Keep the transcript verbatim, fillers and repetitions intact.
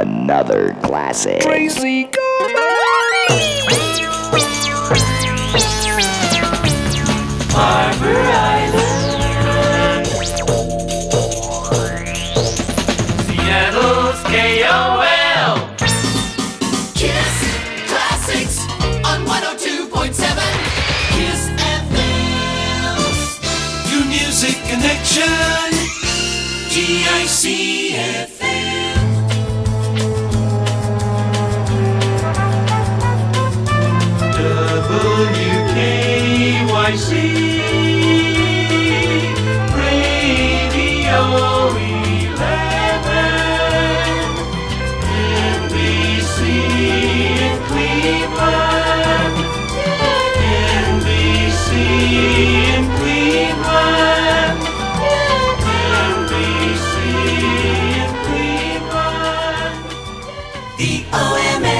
another classic. Crazy. Harbor Island, Seattle's K O L. Kiss Classics on one oh two point seven Kiss F M. New music connection. G I C F M. W K Y C Radio eleven, N B C in Cleveland, N B C in Cleveland, N B C in Cleveland. The O M